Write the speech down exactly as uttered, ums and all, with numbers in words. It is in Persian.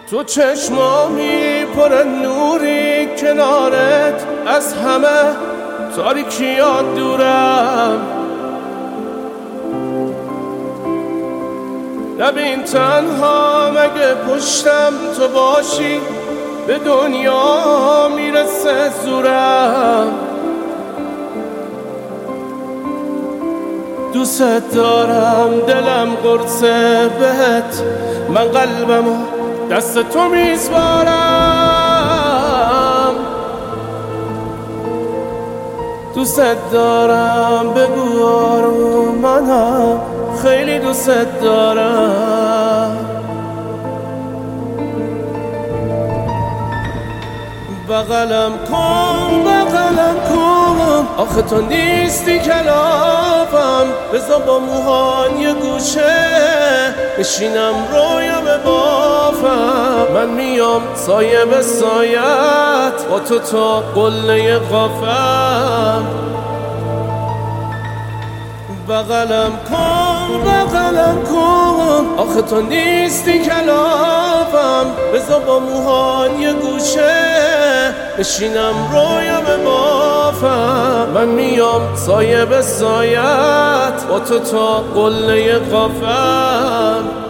تو چشمامی پر نوری کنارت، از همه تاریکیات دورم. نبین تنها مگه پشتم تو باشی، به دنیا میرسه زورم. دوست دارم دلم قرصه بهت، من قلبمو دست تو میسپارم. دوست دارم بگو آروم، منم خیلی دوست دارم. بغلم کن بغلم کن، آخه تو نیستی کلافم. بذار با موهان یه گوشه بشینم رویا ببافم. من میام سایه به سایت، با تو تا قله قافم. بغلم کن بغلم کن، آخه تو نیستی کلافم. بذار با موهان یه گوشه بشینم رویا ببافم. من میام سایه به سایت، با تو تا قله قافم.